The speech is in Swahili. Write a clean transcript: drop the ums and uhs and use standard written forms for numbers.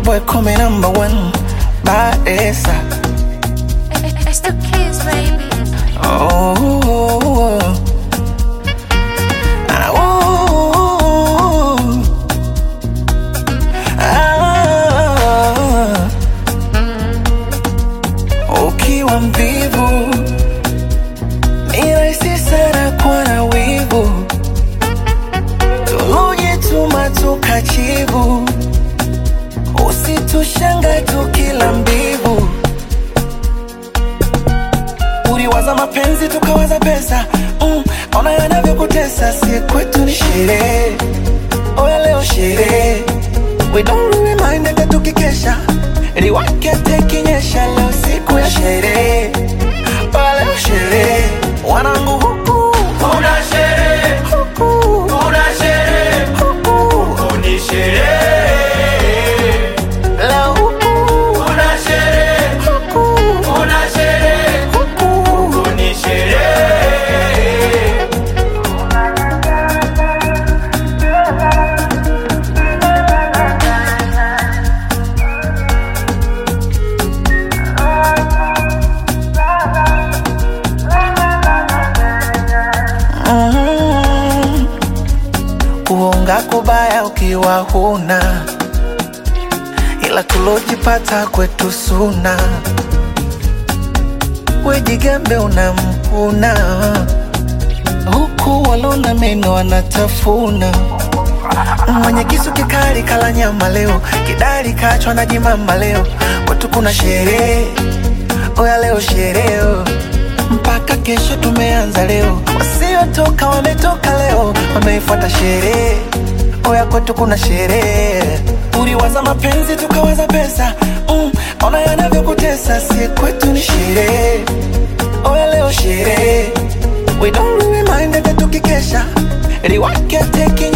boy call me number one. Badesa. It's the kids, baby. Oh, ah, oh, ah. Ukiwa mvivu ni rahisi sana kuwa na wivu, tulojituma tukachivu, usitushanga tukila mbivu. Uliwaza mapenzi tukawaza pesa, ona yanavyokutesa, si kwetu ni sherehe, oya leo sherehe. We don't really mind hata tukikesha, liwake tekinyesha, leo siku ya sherehe, oya leo sherehe. Wanangu huku kuna sherehe, huku kuna sherehe, huku ni sherehe. leo huku Kuna sherehe, huku kuna sherehe, huku ni sherehe. Kuonga kubaya ukiwa huna, ila tulojipata kwetu suna. Wejigambe unampuna, huku walona meno wanatafuna. Mwenye kisu kikali kala nyama leo, kidari kachwa na jimama leo. Kwetu kuna sherehe, oya leo sherehe, mpaka kesho tumeanza leo. Wasiotoka wametoka leo, wameifuata sherehe, oya kwetu kuna sherehe. Uliwaza mapenzi tukawaza pesa, ona yanavyokutesa, si kwetu ni sherehe, oya leo sherehe. We don't really mind hata tukikesha, liwake teki